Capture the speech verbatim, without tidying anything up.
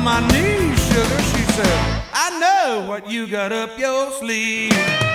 my knees, sugar. She said, I know what you got up your sleeve.